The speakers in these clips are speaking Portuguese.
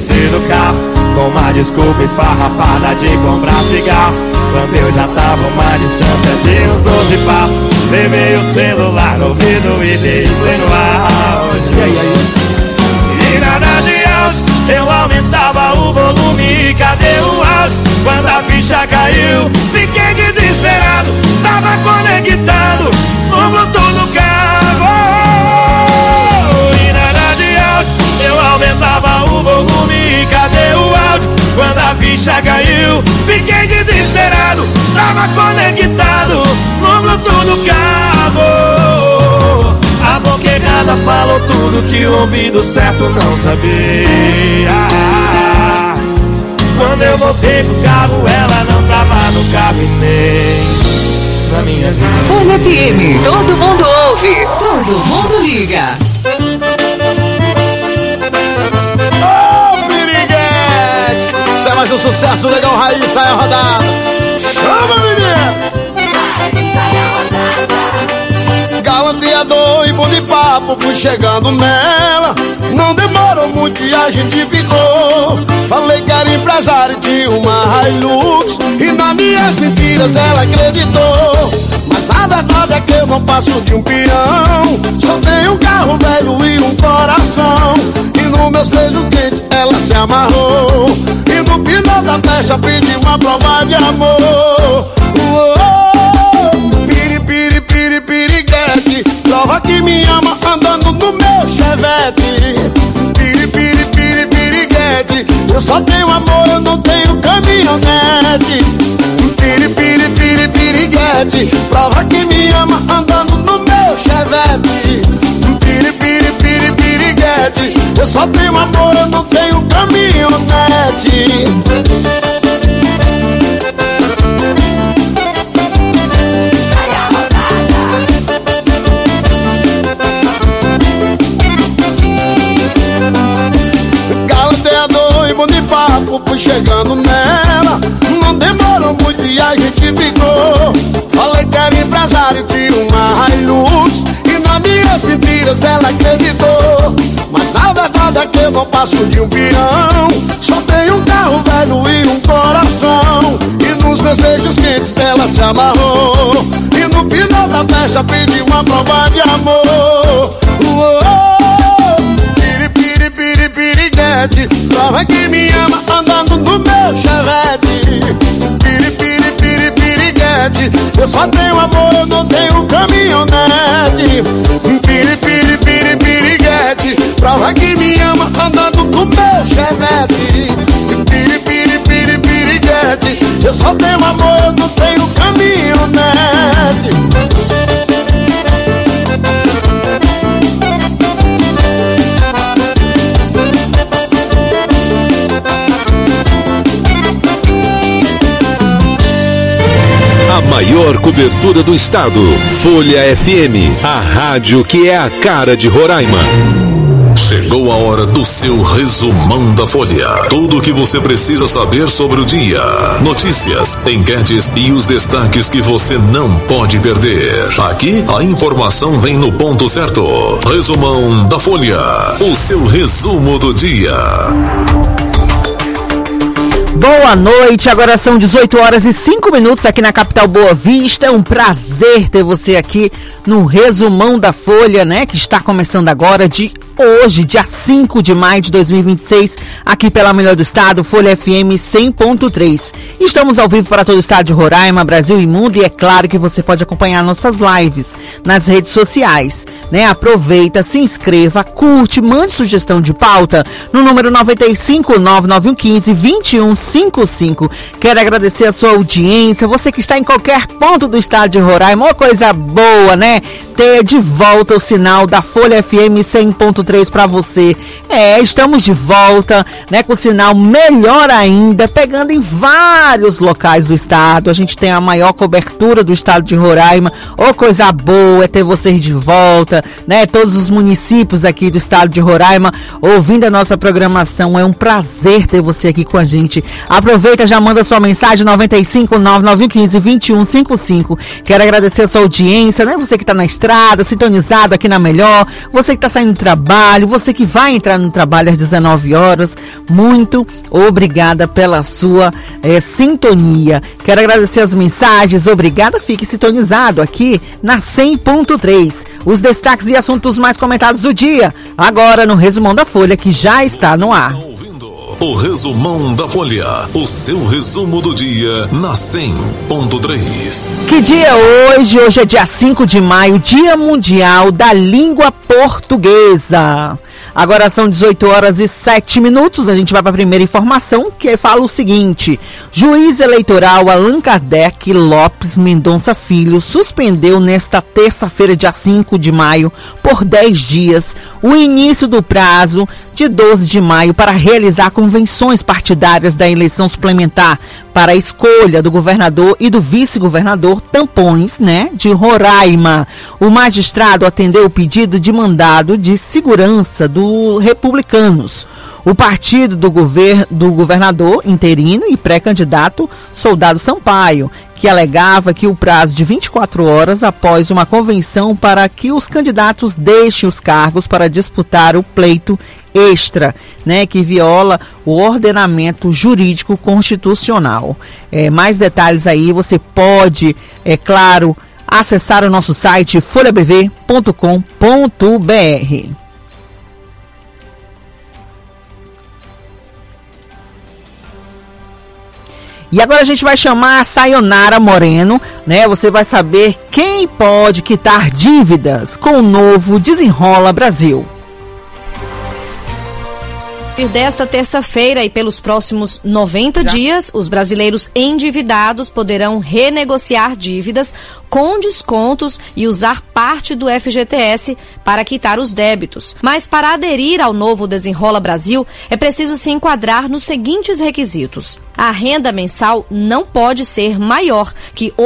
descer do carro com uma desculpa esfarrapada de comprar cigarro. Quando eu já tava uma distância de uns 12 passos, levei o celular no ouvido e dei play no áudio. E nada de áudio, eu aumentava o volume e cadê o áudio? Quando a ficha caiu, fiquei desesperado, tava conectado no Bluetooth do carro. E nada de áudio, eu aumentava o volume e cadê o áudio? Quando a ficha caiu, fiquei desesperado, tava conectado no Bluetooth do carro. A boca errada falou tudo que o ouvido certo não sabia. Quando eu voltei pro carro, ela não tava no carro e nem na minha vida. Folha FM, todo mundo ouve, todo mundo liga. Isso é mais um sucesso legal, Raiz, sai a rodada. Chama, menino! Galanteador e bom de papo, fui chegando nela. Não demorou muito e a gente ficou. Falei que era empresário de uma Hilux e nas minhas mentiras ela acreditou. Mas a verdade é que eu não passo de um peão. Só tenho um carro velho e um coração. E nos meus beijos quentes ela se amarrou. E no final da festa pedi uma prova de amor. Piri, piri, piri, piriguete, prova que me ama andando no meu Chevette. Piri, piri, piri, piriguete, eu só tenho amor, eu não tenho caminhonete. Piri, piri, piri, piriguete, prova que me ama andando no meu Chevette. Piri, piri, piri, piriguete, eu só tenho amor, eu não tenho caminhonete. Galanteador e bom de papo, fui chegando nela. Não demorou muito e a gente ficou. Falei que era empresário de uma Hilux e nas minhas mentiras ela acreditou. Mas na verdade é que eu não passo de um peão. Só tenho um carro velho e um coração. E nos meus beijos quentes ela se amarrou. E no final da festa pedi uma prova de amor. Piri, piri, piri, piriguete, prova que me ama andando no meu Chevette. Piri, piri, piri, piriguete, eu só tenho amor, eu não tenho caminhonete. Piri, piri, piri, piriguete, prova que me ama andando no meu Chevette. Piri, piri, piri, piriguete, eu só tenho amor, eu não tenho caminhonete. A maior cobertura do estado. Folha FM, a rádio que é a cara de Roraima. Chegou a hora do seu resumão da Folha. Tudo o que você precisa saber sobre o dia. Notícias, enquetes e os destaques que você não pode perder. Aqui a informação vem no ponto certo. Resumão da Folha. O seu resumo do dia. Boa noite, agora são 18 horas e 5 minutos aqui na capital Boa Vista. É um prazer ter você aqui no Resumão da Folha, né? Que está começando agora de hoje, dia 5 de maio de 2026, aqui pela melhor do estado, Folha FM 100.3. Estamos ao vivo para todo o estado de Roraima, Brasil e mundo, e é claro que você pode acompanhar nossas lives nas redes sociais, né? Aproveita, se inscreva, curte, mande sugestão de pauta no número 95-9915-2155. Quero agradecer a sua audiência, você que está em qualquer ponto do estado de Roraima, uma coisa boa, né? Ter de volta o sinal da Folha FM 100.3 para você. Estamos de volta, né, com o sinal melhor ainda, pegando em vários locais do estado. A gente tem a maior cobertura do estado de Roraima. Coisa boa é ter vocês de volta, né? Todos os municípios aqui do estado de Roraima ouvindo a nossa programação. É um prazer ter você aqui com a gente. Aproveita, já manda sua mensagem 95-9915-2155. Quero agradecer a sua audiência, né? Você que está na estrada, estrada, sintonizado aqui na Melhor, você que está saindo do trabalho, você que vai entrar no trabalho às 19 horas, muito obrigada pela sua sintonia. Quero agradecer as mensagens, obrigada, fique sintonizado aqui na 100.3. Os destaques e assuntos mais comentados do dia, agora no Resumão da Folha, que já está no ar. O Resumão da Folha, o seu resumo do dia na 100.3. Que dia é hoje? Hoje é dia 5 de maio, Dia Mundial da Língua Portuguesa. Agora são 18 horas e 7 minutos, a gente vai para a primeira informação, que fala o seguinte: juiz eleitoral Allan Kardec Lopes Mendonça Filho suspendeu nesta terça-feira, dia 5 de maio, por 10 dias, o início do prazo de 12 de maio para realizar convenções partidárias da eleição suplementar para a escolha do governador e do vice-governador Tampões, de Roraima. O magistrado atendeu o pedido de mandado de segurança do Republicanos, o partido do governador interino e pré-candidato Soldado Sampaio, que alegava que o prazo de 24 horas após uma convenção para que os candidatos deixem os cargos para disputar o pleito extra, que viola o ordenamento jurídico constitucional. Mais detalhes aí você pode, claro, acessar o nosso site folhabv.com.br. E agora a gente vai chamar a Sayonara Moreno, Você vai saber quem pode quitar dívidas com o novo Desenrola Brasil. Desta terça-feira e pelos próximos 90 dias, os brasileiros endividados poderão renegociar dívidas com descontos e usar parte do FGTS para quitar os débitos. Mas para aderir ao novo Desenrola Brasil, é preciso se enquadrar nos seguintes requisitos. A renda mensal não pode ser maior que R$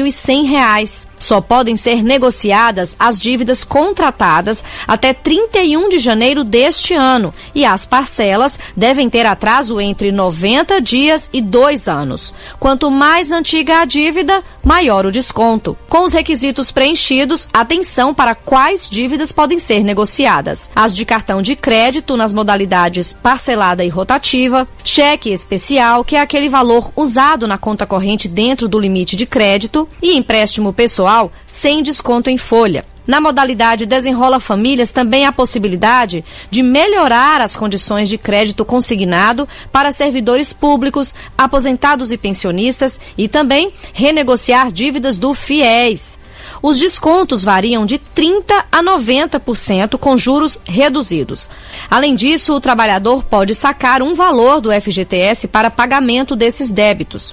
8.100. Só podem ser negociadas as dívidas contratadas até 31 de janeiro deste ano e as parcelas devem ter atraso entre 90 dias e 2 anos. Quanto mais antiga a dívida, maior o desconto. Com os requisitos preenchidos, atenção para quais dívidas podem ser negociadas. As de cartão de crédito nas modalidades parcelada e rotativa, cheque especial, que é aquele valor usado na conta corrente dentro do limite de crédito, e empréstimo pessoal sem desconto em folha. Na modalidade Desenrola Famílias, também há possibilidade de melhorar as condições de crédito consignado para servidores públicos, aposentados e pensionistas e também renegociar dívidas do FIES. Os descontos variam de 30% a 90% com juros reduzidos. Além disso, o trabalhador pode sacar um valor do FGTS para pagamento desses débitos.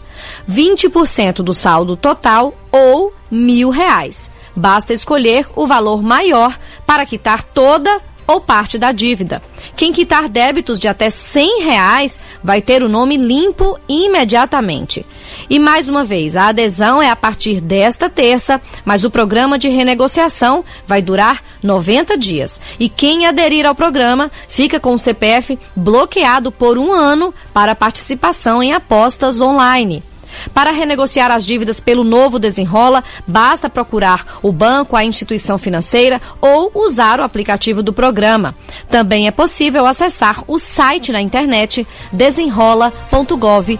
20% do saldo total ou R$ 1.000. Basta escolher o valor maior para quitar toda ou parte da dívida. Quem quitar débitos de até R$ 100 vai ter o nome limpo imediatamente. E mais uma vez, a adesão é a partir desta terça, mas o programa de renegociação vai durar 90 dias. E quem aderir ao programa fica com o CPF bloqueado por 1 ano para participação em apostas online. Para renegociar as dívidas pelo novo Desenrola, basta procurar o banco, a instituição financeira ou usar o aplicativo do programa. Também é possível acessar o site na internet desenrola.gov.br.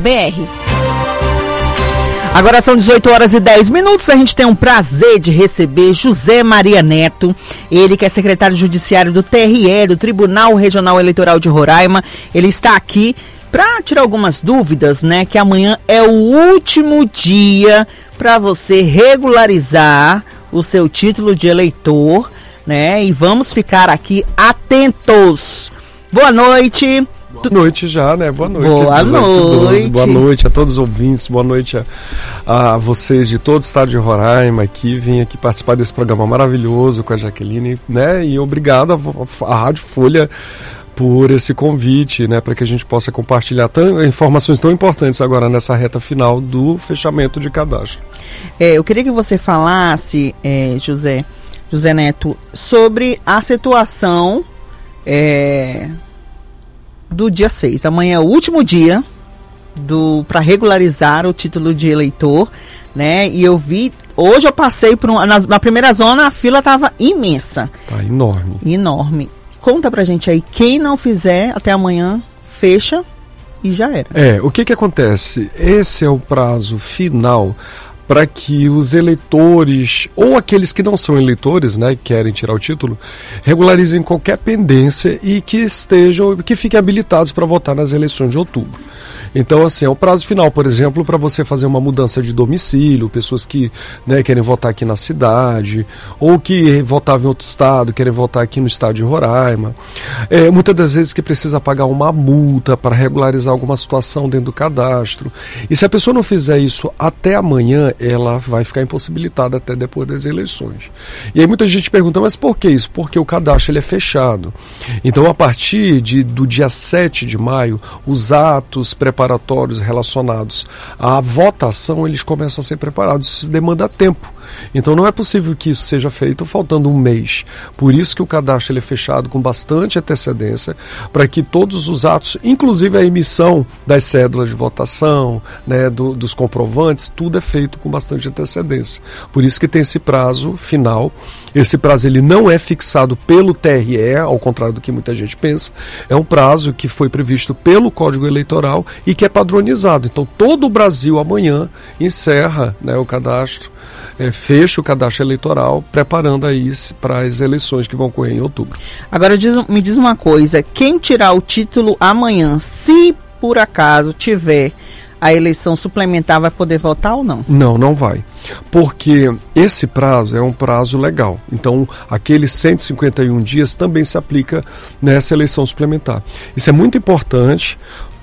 Agora são 18 horas e 10 minutos, a gente tem um prazer de receber José Maria Neto, ele que é secretário judiciário do TRE, do Tribunal Regional Eleitoral de Roraima. Ele está aqui para tirar algumas dúvidas, que amanhã é o último dia para você regularizar o seu título de eleitor, e vamos ficar aqui atentos. Boa noite. Boa noite já, Boa noite. Boa noite. Boa noite a todos os ouvintes, boa noite a vocês de todo o estado de Roraima que vim aqui participar desse programa maravilhoso com a Jaqueline, e obrigado à Rádio Folha por esse convite, para que a gente possa compartilhar informações tão importantes agora nessa reta final do fechamento de cadastro. Eu queria que você falasse, José Neto, sobre a situação do dia 6. Amanhã é o último dia para regularizar o título de eleitor, E eu vi Hoje eu passei por na primeira zona, a fila estava imensa. Tá enorme. Enorme. Conta pra gente aí, quem não fizer até amanhã, fecha e já era. O que acontece? Esse é o prazo final para que os eleitores, ou aqueles que não são eleitores, né, que querem tirar o título, regularizem qualquer pendência e que fiquem habilitados para votar nas eleições de outubro. Então, assim, é o prazo final, por exemplo, para você fazer uma mudança de domicílio, pessoas que, né, querem votar aqui na cidade, ou que votavam em outro estado, querem votar aqui no estado de Roraima. Muitas das vezes que precisa pagar uma multa para regularizar alguma situação dentro do cadastro. E se a pessoa não fizer isso até amanhã, ela vai ficar impossibilitada até depois das eleições. E aí muita gente pergunta, mas por que isso? Porque o cadastro ele é fechado. Então, a partir do dia 7 de maio, os atos preparatórios relacionados à votação, eles começam a ser preparados. Isso demanda tempo. Então não é possível que isso seja feito faltando um mês. Por isso que o cadastro ele é fechado com bastante antecedência, para que todos os atos, inclusive a emissão das cédulas de votação, né, dos comprovantes, tudo é feito com bastante antecedência. Por isso que tem esse prazo final. Esse prazo ele não é fixado pelo TRE, ao contrário do que muita gente pensa. É um prazo que foi previsto pelo Código Eleitoral e que é padronizado. Então todo o Brasil amanhã encerra, né, o cadastro, fecha o cadastro eleitoral, preparando aí para as eleições que vão ocorrer em outubro. Agora me diz uma coisa, quem tirar o título amanhã, se por acaso tiver a eleição suplementar, vai poder votar ou não? Não, não vai. Porque esse prazo é um prazo legal. Então, aqueles 151 dias também se aplica nessa eleição suplementar. Isso é muito importante,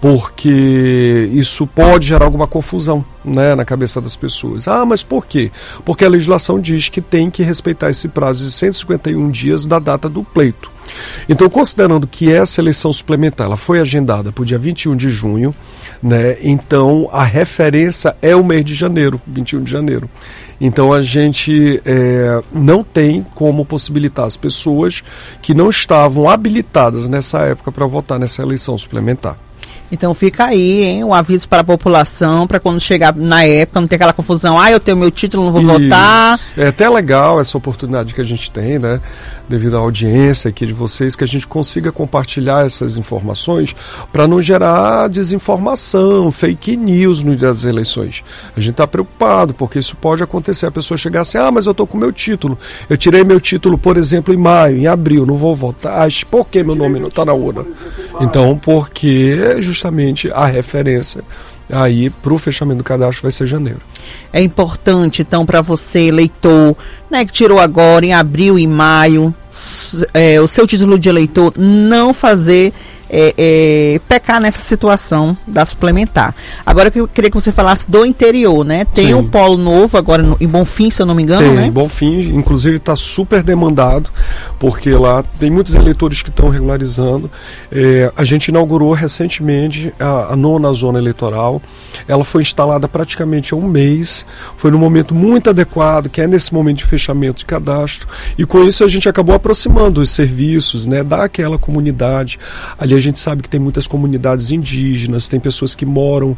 porque isso pode gerar alguma confusão, né, na cabeça das pessoas. Mas por quê? Porque a legislação diz que tem que respeitar esse prazo de 151 dias da data do pleito. Então, considerando que essa eleição suplementar ela foi agendada para o dia 21 de junho, né, então a referência é o mês de janeiro, 21 de janeiro. Então a gente não tem como possibilitar as pessoas que não estavam habilitadas nessa época para votar nessa eleição suplementar. Então fica aí, hein, um aviso para a população, para quando chegar na época, não ter aquela confusão, eu tenho meu título, não vou votar. É até legal essa oportunidade que a gente tem, né, devido à audiência aqui de vocês, que a gente consiga compartilhar essas informações para não gerar desinformação, fake news no dia das eleições. A gente está preocupado, porque isso pode acontecer, a pessoa chegar assim, mas eu estou com meu título, eu tirei meu título, por exemplo, em maio, em abril, não vou votar, por que meu nome não está na urna? Então, porque justamente a referência aí para o fechamento do cadastro vai ser janeiro. É importante, então, para você, eleitor, né, que tirou agora em abril e maio, o seu título de eleitor, não fazer pecar nessa situação da suplementar. Agora que eu queria que você falasse do interior, né? Tem um polo novo agora em Bonfim, se eu não me engano, né? Tem, Bonfim, inclusive está super demandado, porque lá tem muitos eleitores que estão regularizando. A gente inaugurou recentemente a 9ª zona eleitoral. Ela foi instalada praticamente há um mês, foi num momento muito adequado, que é nesse momento de fechamento de cadastro, e com isso a gente acabou aproximando os serviços, né, daquela comunidade. Ali a gente sabe que tem muitas comunidades indígenas, tem pessoas que moram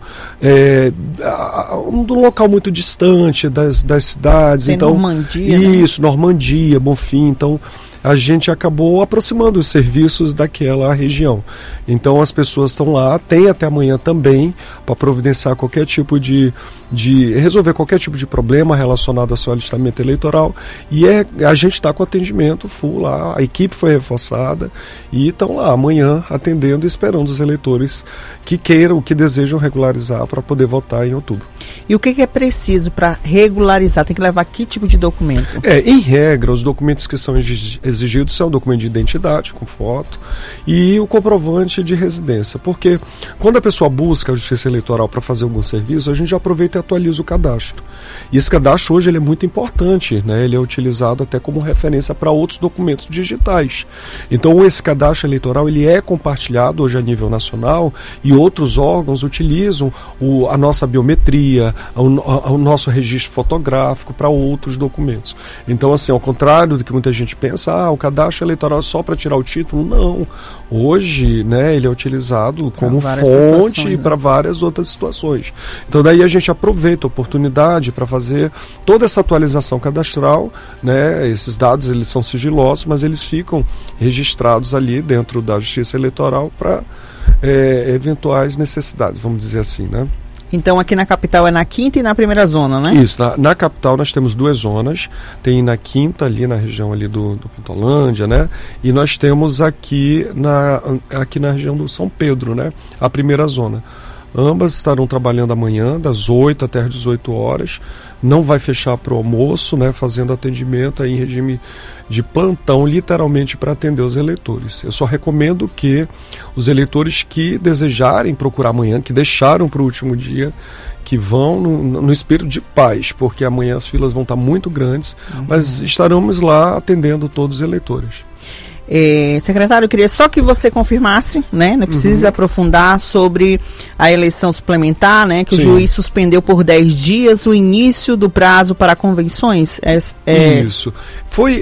num local muito distante das cidades. Tem então, Normandia, isso, né? Normandia, Bonfim, então a gente acabou aproximando os serviços daquela região. Então as pessoas estão lá, tem até amanhã também, para providenciar qualquer tipo de resolver qualquer tipo de problema relacionado ao seu alistamento eleitoral, e a gente está com atendimento full lá, a equipe foi reforçada e estão lá amanhã atendendo e esperando os eleitores que queiram, que desejam regularizar para poder votar em outubro. E o que é preciso para regularizar? Tem que levar que tipo de documento? Em regra, os documentos que são exigidos são o documento de identidade com foto e o comprovante de residência, porque quando a pessoa busca a Justiça Eleitoral para fazer algum serviço, a gente já aproveita e atualiza o cadastro. E esse cadastro hoje ele é muito importante, né? Ele é utilizado até como referência para outros documentos digitais. Então esse cadastro eleitoral ele é compartilhado hoje a nível nacional e outros órgãos utilizam a nossa biometria, o nosso registro fotográfico para outros documentos. Então, assim, ao contrário do que muita gente pensa, o cadastro eleitoral é só para tirar o título. Não. Hoje, né, ele é utilizado como fonte para várias outras situações. Então daí a gente aproveita a oportunidade para fazer toda essa atualização cadastral, né? Esses dados eles são sigilosos, mas eles ficam registrados ali dentro da Justiça Eleitoral para eventuais necessidades, vamos dizer assim, né? Então aqui na capital é na quinta e na primeira zona, né? Isso, na capital nós temos 2 zonas, tem na quinta ali na região ali do Pintolândia, né? E nós temos aqui na região do São Pedro, né? A primeira zona. Ambas estarão trabalhando amanhã, das 8 até as 18 horas. Não vai fechar para o almoço, né? Fazendo atendimento aí em regime de plantão, literalmente para atender os eleitores. Eu só recomendo que os eleitores que desejarem procurar amanhã, que deixaram para o último dia, que vão no espírito de paz, porque amanhã as filas vão estar muito grandes, mas estaremos lá atendendo todos os eleitores. Secretário, eu queria só que você confirmasse, né? Não precisa aprofundar sobre a eleição suplementar, né? Que o juiz suspendeu por 10 dias o início do prazo para convenções. Isso. Foi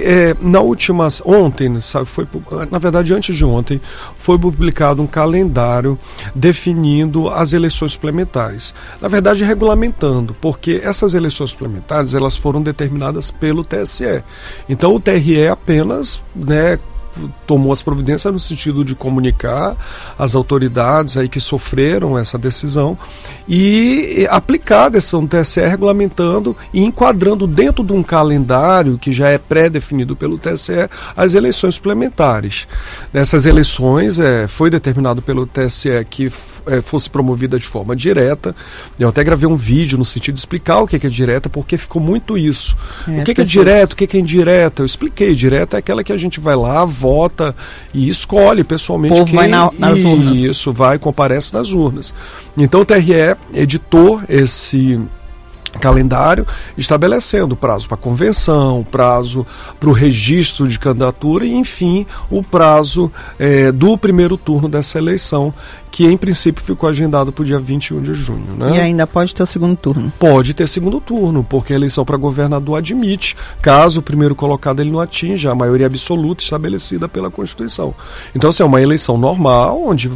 ontem, sabe, na verdade antes de ontem, foi publicado um calendário definindo as eleições suplementares. Na verdade regulamentando, porque essas eleições suplementares elas foram determinadas pelo TSE. Então o TRE apenas, né, tomou as providências no sentido de comunicar as autoridades aí que sofreram essa decisão e aplicar a decisão do TSE regulamentando e enquadrando dentro de um calendário que já é pré-definido pelo TSE as eleições suplementares. Nessas eleições foi determinado pelo TSE que fosse promovida de forma direta. Eu até gravei um vídeo no sentido de explicar o que é direta, porque ficou muito isso. O que é direto, o que é indireta? Eu expliquei, direta é aquela que a gente vai lá, vota e escolhe pessoalmente quem vai nas urnas. Isso, comparece nas urnas. Então o TRE editou esse calendário estabelecendo prazo para convenção, prazo para o registro de candidatura e, enfim, o prazo do primeiro turno dessa eleição, que em princípio ficou agendado para o dia 21 de junho. Né? E ainda pode ter o segundo turno? Pode ter segundo turno, porque a eleição para governador admite, caso o primeiro colocado ele não atinja a maioria absoluta estabelecida pela Constituição. Então, assim, é uma eleição normal, onde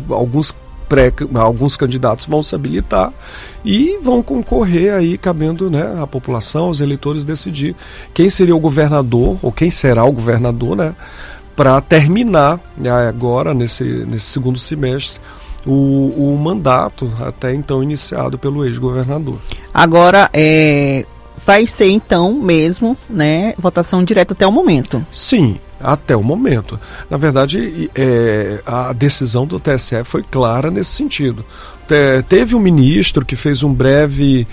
alguns candidatos vão se habilitar e vão concorrer aí, cabendo, né, à população, aos eleitores decidir quem seria o governador, ou quem será o governador, né, para terminar, né, agora, nesse segundo semestre, o mandato até então iniciado pelo ex-governador. Agora, vai ser então mesmo, né, votação direta até o momento? Sim, até o momento. Na verdade, a decisão do TSE foi clara nesse sentido. Teve um ministro que fez um breve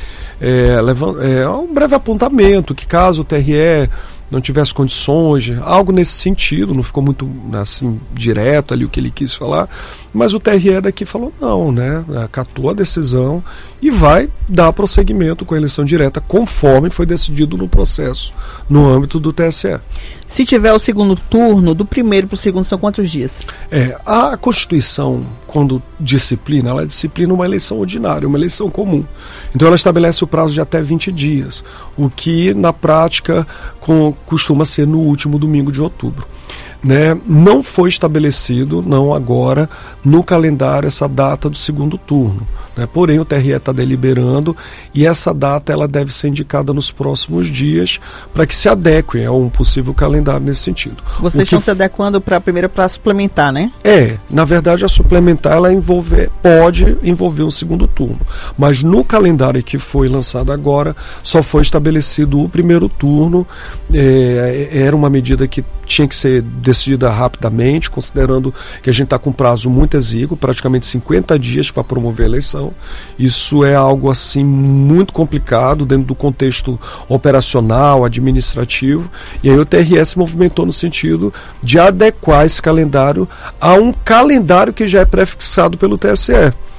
apontamento, que caso o TRE não tivesse condições, algo nesse sentido, não ficou muito assim direto ali o que ele quis falar, mas o TRE daqui falou não, né, acatou a decisão e vai dar prosseguimento com a eleição direta conforme foi decidido no processo, no âmbito do TSE. Se tiver o segundo turno, do primeiro para o segundo são quantos dias? A Constituição, quando disciplina, ela disciplina uma eleição ordinária, uma eleição comum. Então ela estabelece o prazo de até 20 dias, o que na prática costuma ser no último domingo de outubro. Né? Não foi estabelecido, não agora, no calendário essa data do segundo turno. Né? Porém, o TRE está deliberando e essa data ela deve ser indicada nos próximos dias para que se adequem a um possível calendário nesse sentido. Vocês estão se adequando para a primeira para suplementar, né? Na verdade, a suplementar ela pode envolver um segundo turno. Mas no calendário que foi lançado agora, só foi estabelecido o primeiro turno. Era uma medida que tinha que ser decidida rapidamente, considerando que a gente está com um prazo muito exíguo, praticamente 50 dias para promover a eleição. Isso é algo assim muito complicado dentro do contexto operacional, administrativo, e aí o TRE se movimentou no sentido de adequar esse calendário a um calendário que já é prefixado pelo TSE.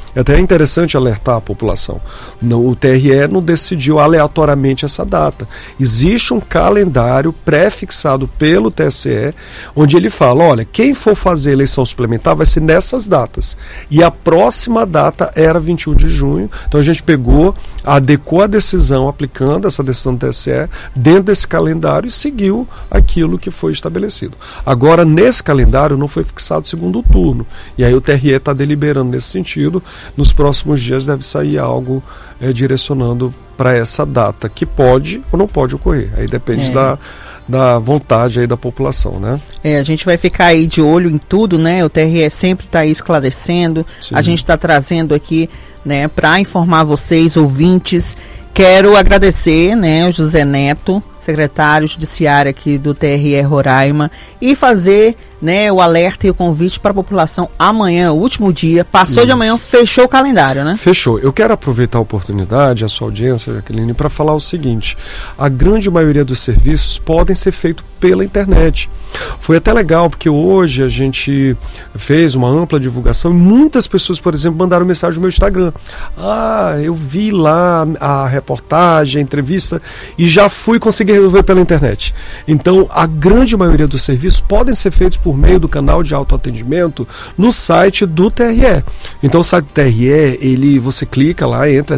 É até interessante alertar a população. O TRE não decidiu aleatoriamente essa data. Existe um calendário pré-fixado pelo TSE, onde ele fala, olha, quem for fazer eleição suplementar vai ser nessas datas. E a próxima data era 21 de junho. Então a gente adequou a decisão, aplicando essa decisão do TSE, dentro desse calendário e seguiu aquilo que foi estabelecido. Agora, nesse calendário não foi fixado o segundo turno. E aí o TRE está deliberando nesse sentido. Nos próximos dias deve sair algo direcionando para essa data, que pode ou não pode ocorrer. Aí depende da vontade aí da população, né? A gente vai ficar aí de olho em tudo, né? O TRE sempre está aí esclarecendo. Sim. A gente está trazendo aqui, né, para informar vocês, ouvintes. Quero agradecer, né, o José Neto, secretário judiciário aqui do TRE Roraima, e fazer, né, o alerta e o convite para a população amanhã, o último dia, passou de amanhã, fechou o calendário, né? Fechou. Eu quero aproveitar a oportunidade, a sua audiência, Jaqueline, para falar o seguinte: a grande maioria dos serviços podem ser feitos pela internet. Foi até legal, porque hoje a gente fez uma ampla divulgação e muitas pessoas, por exemplo, mandaram mensagem no meu Instagram. Eu vi lá a reportagem, a entrevista e já fui conseguir resolver pela internet. Então, a grande maioria dos serviços podem ser feitos por meio do canal de autoatendimento no site do TRE. Então, o site do TRE, você clica lá, entra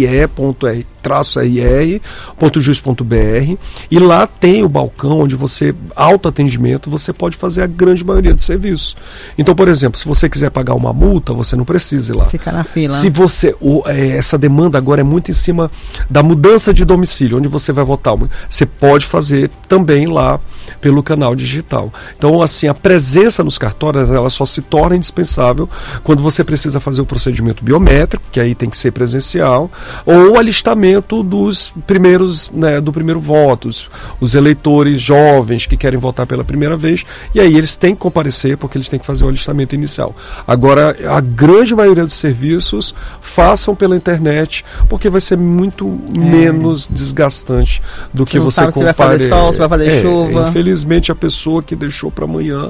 tre.r.juiz.br e lá tem o balcão onde autoatendimento, você pode fazer a grande maioria dos serviços. Então, por exemplo, se você quiser pagar uma multa, você não precisa ir lá. Fica na fila. Se você, essa demanda agora é muito em cima da mudança de domicílio, onde você vai votar. Você pode fazer também lá pelo canal digital. Então, assim, a presença nos cartórios, ela só se torna indispensável quando você precisa fazer o procedimento biométrico, que aí tem que ser presencial, ou o alistamento dos primeiros, né, do primeiro voto, os eleitores jovens que querem votar pela primeira vez, e aí eles têm que comparecer porque eles têm que fazer o alistamento inicial. Agora, a grande maioria dos serviços façam pela internet, porque vai ser muito menos desgastante do que você sabe se vai fazer sol, se vai fazer chuva. Infelizmente, a pessoa que deixou para amanhã,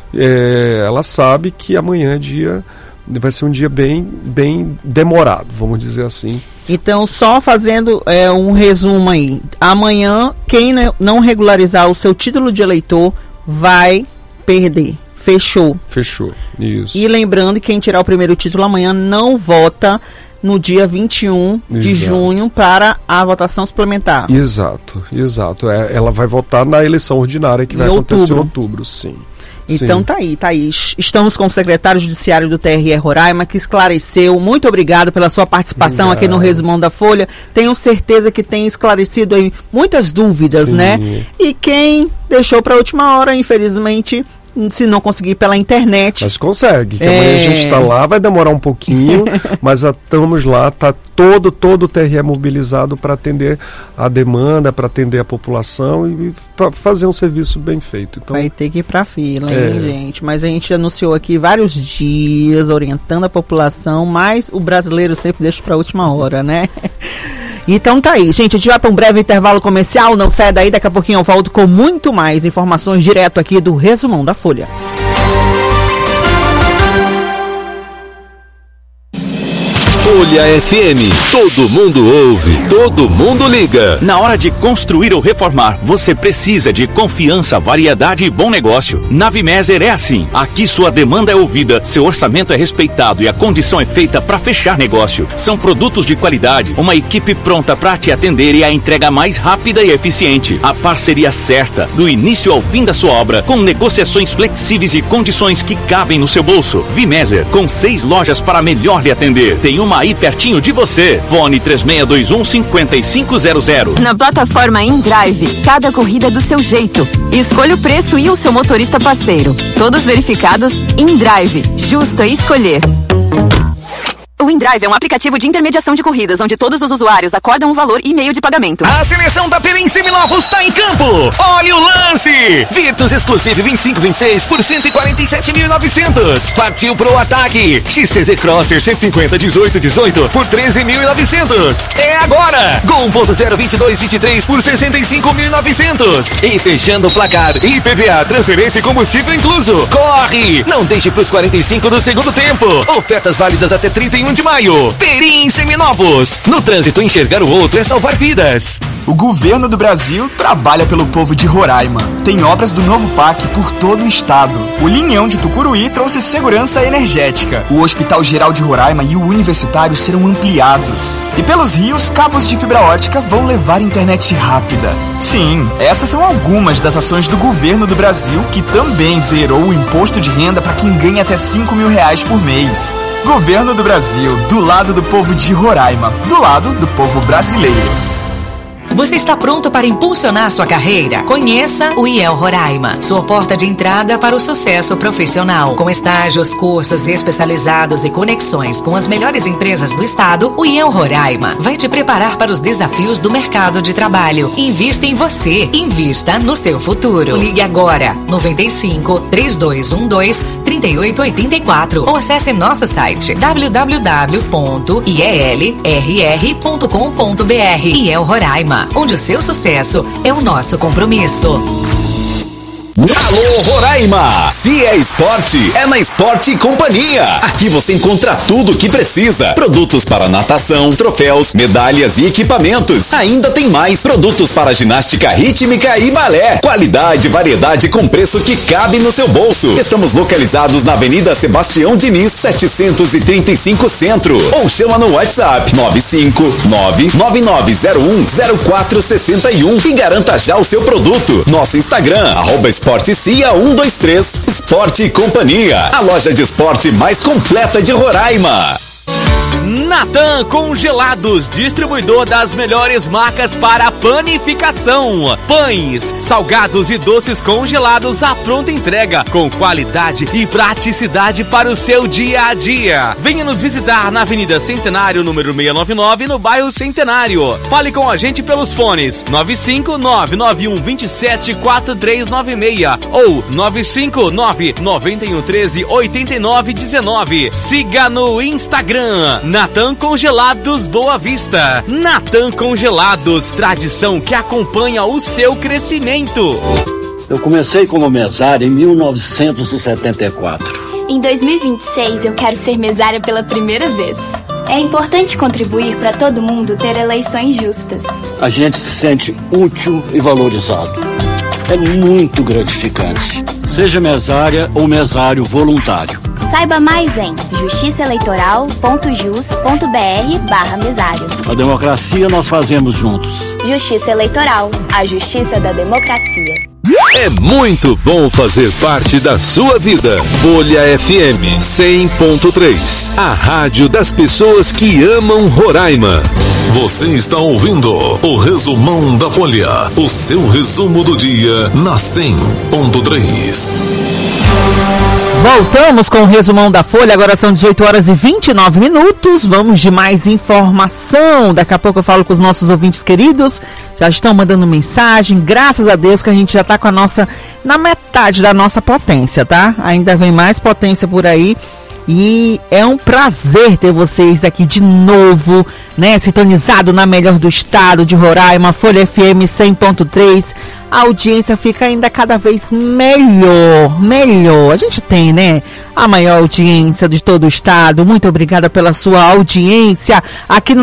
ela sabe que amanhã vai ser um dia bem demorado, vamos dizer assim. Então, só fazendo um resumo aí. Amanhã, quem não regularizar o seu título de eleitor vai perder. Fechou. Fechou, isso. E lembrando que quem tirar o primeiro título amanhã não vota no dia 21 de junho para a votação suplementar. Exato. Ela vai votar na eleição ordinária que vai acontecer em outubro, sim. Então tá aí. Estamos com o secretário judiciário do TRE Roraima, que esclareceu. Muito obrigado pela sua participação aqui no Resumão da Folha. Tenho certeza que tem esclarecido aí muitas dúvidas, né? E quem deixou para a última hora, infelizmente, se não conseguir pela internet. Mas consegue, que amanhã a gente está lá, vai demorar um pouquinho, mas estamos lá, está todo o TRE mobilizado para atender a demanda, para atender a população e para fazer um serviço bem feito. Então, vai ter que ir para a fila, hein, gente? Mas a gente anunciou aqui vários dias, orientando a população, mas o brasileiro sempre deixa para a última hora, né? Então tá aí, gente, a gente vai para um breve intervalo comercial, não sai daí, daqui a pouquinho eu volto com muito mais informações direto aqui do Resumão da Folha. Folha FM, todo mundo ouve, todo mundo liga. Na hora de construir ou reformar, você precisa de confiança, variedade e bom negócio. Na Vimeser é assim. Aqui sua demanda é ouvida, seu orçamento é respeitado e a condição é feita para fechar negócio. São produtos de qualidade, uma equipe pronta para te atender e a entrega mais rápida e eficiente. A parceria certa, do início ao fim da sua obra, com negociações flexíveis e condições que cabem no seu bolso. Vimeser, com 6 lojas para melhor lhe atender. Tem uma aí pertinho de você. Fone 3621-5500. Na plataforma InDrive, cada corrida é do seu jeito. Escolha o preço e o seu motorista parceiro. Todos verificados. InDrive, justo é escolher. O InDrive é um aplicativo de intermediação de corridas, onde todos os usuários acordam um valor e meio de pagamento. A seleção da Perim Seminovos está em campo. Olha o lance! Virtus Exclusive 2526 por 147.900. Partiu pro ataque. XTZ Crosser 150 1818 por 13.900. É agora! Gol 1.0 2223 por 65.900. E fechando o placar, IPVA, transferência e combustível incluso. Corre! Não deixe pros 45 do segundo tempo. Ofertas válidas até 31 de maio. Perim Seminovos. No trânsito, enxergar o outro é salvar vidas. O governo do Brasil trabalha pelo povo de Roraima. Tem obras do novo PAC por todo o estado. O Linhão de Tucuruí trouxe segurança energética. O Hospital Geral de Roraima e o Universitário serão ampliados. E pelos rios, cabos de fibra ótica vão levar internet rápida. Sim, essas são algumas das ações do governo do Brasil, que também zerou o imposto de renda para quem ganha até R$5.000 por mês. Governo do Brasil, do lado do povo de Roraima, do lado do povo brasileiro. Você está pronto para impulsionar sua carreira? Conheça o IEL Roraima, sua porta de entrada para o sucesso profissional. Com estágios, cursos especializados e conexões com as melhores empresas do estado, o IEL Roraima vai te preparar para os desafios do mercado de trabalho. Invista em você, invista no seu futuro. Ligue agora, 95-3212-3884 ou acesse nosso site www.ielrr.com.br. IEL Roraima, onde o seu sucesso é o nosso compromisso. Alô Roraima! Se é esporte, é na Esporte Companhia. Aqui você encontra tudo o que precisa. Produtos para natação, troféus, medalhas e equipamentos. Ainda tem mais produtos para ginástica rítmica e balé. Qualidade e variedade com preço que cabe no seu bolso. Estamos localizados na Avenida Sebastião Diniz, 735 Centro. Ou chama no WhatsApp 959-9901-0461 e garanta já o seu produto. Nosso Instagram, @esportecia123. Esporte Companhia, a loja de esporte mais completa de Roraima. Natan Congelados, distribuidor das melhores marcas para panificação. Pães, salgados e doces congelados à pronta entrega, com qualidade e praticidade para o seu dia a dia. Venha nos visitar na Avenida Centenário, número 699, no bairro Centenário. Fale com a gente pelos fones 95991274396 ou 95991138919. Siga no Instagram Natan Congelados Boa Vista. Natan Congelados, tradição que acompanha o seu crescimento. Eu comecei como mesário em 1974. Em 2026 eu quero ser mesária pela primeira vez. É importante contribuir para todo mundo ter eleições justas. A gente se sente útil e valorizado. É muito gratificante. Seja mesária ou mesário voluntário. Saiba mais em justiçaeleitoral.jus.br/mesário. A democracia nós fazemos juntos. Justiça Eleitoral, a justiça da democracia. É muito bom fazer parte da sua vida. Folha FM 100.3, a rádio das pessoas que amam Roraima. Você está ouvindo o Resumão da Folha, o seu resumo do dia na 100.3. Voltamos com o resumão da Folha, agora são 18h29. Vamos de mais informação. Daqui a pouco eu falo com os nossos ouvintes queridos. Já estão mandando mensagem. Graças a Deus que a gente já está com na metade da nossa potência, tá? Ainda vem mais potência por aí. E é um prazer ter vocês aqui de novo, né? Sintonizado na melhor do estado de Roraima, Folha FM 100.3. A audiência fica ainda cada vez melhor. A gente tem, né? A maior audiência de todo o estado. Muito obrigada pela sua audiência aqui no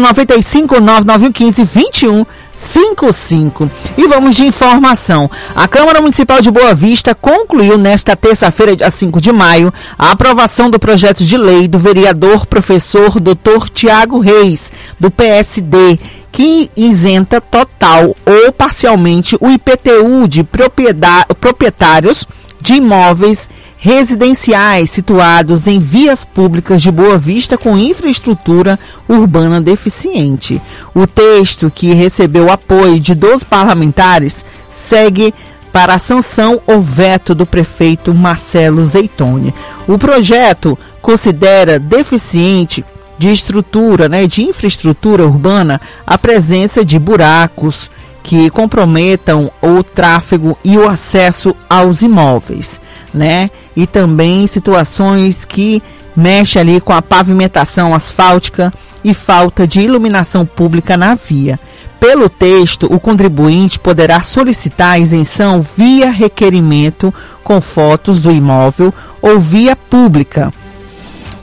95-9915-2155. E vamos de informação. A Câmara Municipal de Boa Vista concluiu nesta terça-feira, dia 5 de maio, a aprovação do projeto de lei do vereador professor Dr. Tiago Reis, do PSD, que isenta total ou parcialmente o IPTU de proprietários de imóveis residenciais situados em vias públicas de Boa Vista com infraestrutura urbana deficiente. O texto, que recebeu apoio de 12 parlamentares, segue para a sanção ou veto do prefeito Marcelo Zeitone. O projeto considera deficiente de estrutura, de infraestrutura urbana, a presença de buracos que comprometam o tráfego e o acesso aos imóveis, E também situações que mexem ali com a pavimentação asfáltica e falta de iluminação pública na via. Pelo texto, o contribuinte poderá solicitar a isenção via requerimento com fotos do imóvel ou via pública. E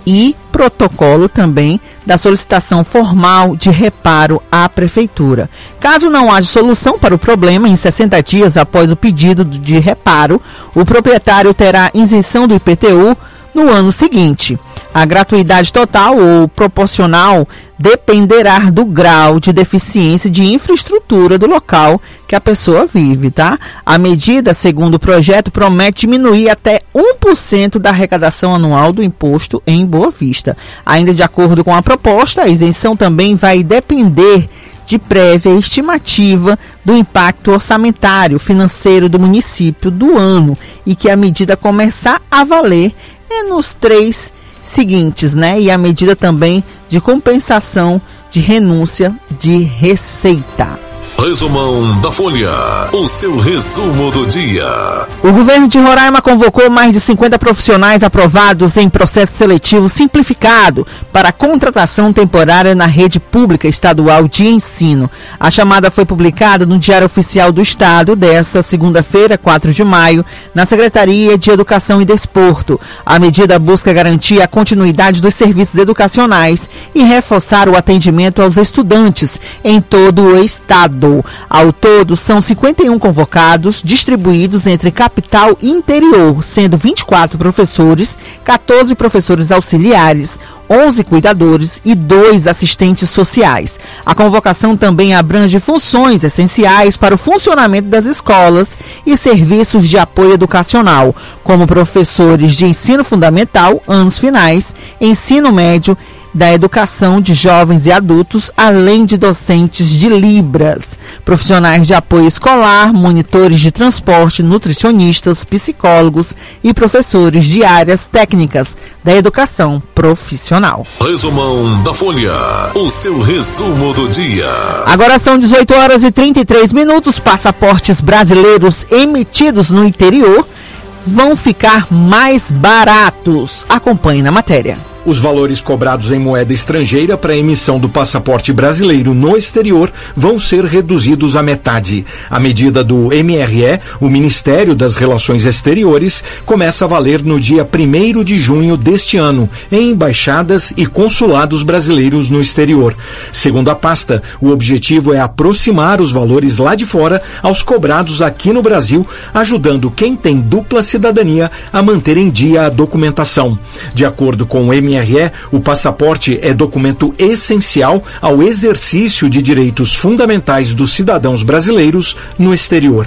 protocolo também da solicitação formal de reparo à Prefeitura. Caso não haja solução para o problema, em 60 dias após o pedido de reparo, o proprietário terá isenção do IPTU no ano seguinte. A gratuidade total ou proporcional dependerá do grau de deficiência de infraestrutura do local que a pessoa vive, tá? A medida, segundo o projeto, promete diminuir até 1% da arrecadação anual do imposto em Boa Vista. Ainda de acordo com a proposta, a isenção também vai depender de prévia estimativa do impacto orçamentário financeiro do município do ano e que a medida começar a valer nos 3 seguintes, né? E a medida também de compensação de renúncia de receita. Resumão da Folha, o seu resumo do dia. O governo de Roraima convocou mais de 50 profissionais aprovados em processo seletivo simplificado para contratação temporária na rede pública estadual de ensino. A chamada foi publicada no Diário Oficial do Estado desta segunda-feira, 4 de maio, na Secretaria de Educação e Desporto. A medida busca garantir a continuidade dos serviços educacionais e reforçar o atendimento aos estudantes em todo o estado. Ao todo, são 51 convocados, distribuídos entre capital e interior, sendo 24 professores, 14 professores auxiliares, 11 cuidadores e 2 assistentes sociais. A convocação também abrange funções essenciais para o funcionamento das escolas e serviços de apoio educacional, como professores de ensino fundamental, anos finais, ensino médio, da educação de jovens e adultos, além de docentes de Libras, profissionais de apoio escolar, monitores de transporte, nutricionistas, psicólogos e professores de áreas técnicas da educação profissional. Resumão da Folha, o seu resumo do dia. Agora são 18 horas e 33 minutos. Passaportes brasileiros emitidos no interior vão ficar mais baratos. Acompanhe na matéria. Os valores cobrados em moeda estrangeira para a emissão do passaporte brasileiro no exterior vão ser reduzidos à metade. A medida do MRE, o Ministério das Relações Exteriores, começa a valer no dia 1º de junho deste ano, em embaixadas e consulados brasileiros no exterior. Segundo a pasta, o objetivo é aproximar os valores lá de fora aos cobrados aqui no Brasil, ajudando quem tem dupla cidadania a manter em dia a documentação. De acordo com o MRE, o passaporte é documento essencial ao exercício de direitos fundamentais dos cidadãos brasileiros no exterior.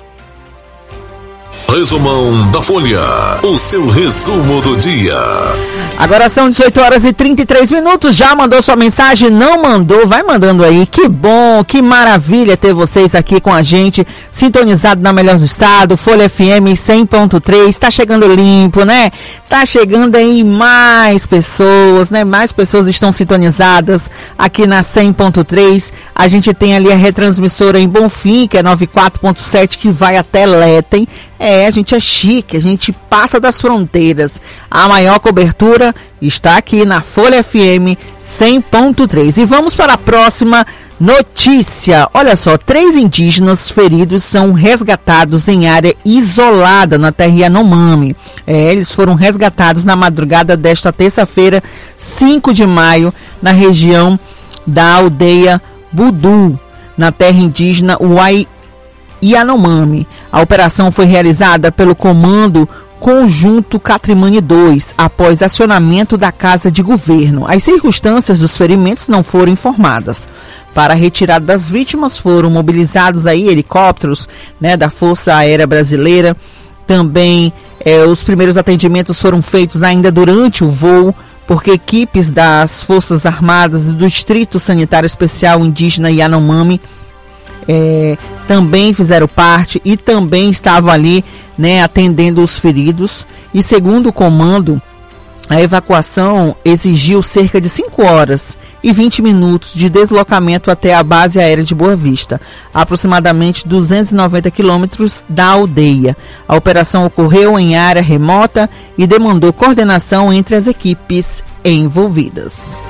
Resumão da Folha, o seu resumo do dia. Agora são 18 horas e 33 minutos. Já mandou sua mensagem? Não mandou? Vai mandando aí. Que bom, que maravilha ter vocês aqui com a gente, sintonizado na melhor do estado, Folha FM 100.3. Tá chegando limpo, né? Tá chegando aí mais pessoas, né? Mais pessoas estão sintonizadas aqui na 100.3. A gente tem ali a retransmissora em Bonfim, que é 94.7, que vai até Letem. A gente é chique, a gente passa das fronteiras. A maior cobertura está aqui na Folha FM 100.3. E vamos para a próxima notícia. Olha só, 3 indígenas feridos são resgatados em área isolada na terra Yanomami. Eles foram resgatados na madrugada desta terça-feira, 5 de maio, na região da aldeia Budu, na terra indígena Yanomami. A operação foi realizada pelo Comando Conjunto Catrimani 2, após acionamento da Casa de Governo. As circunstâncias dos ferimentos não foram informadas. Para a retirada das vítimas foram mobilizados aí helicópteros, né, da Força Aérea Brasileira. Também os primeiros atendimentos foram feitos ainda durante o voo, porque equipes das Forças Armadas e do Distrito Sanitário Especial Indígena Yanomami também fizeram parte e também estavam ali, né, atendendo os feridos. E segundo o comando, a evacuação exigiu cerca de 5 horas e 20 minutos de deslocamento até a base aérea de Boa Vista, aproximadamente 290 quilômetros da aldeia. A operação ocorreu em área remota e demandou coordenação entre as equipes envolvidas.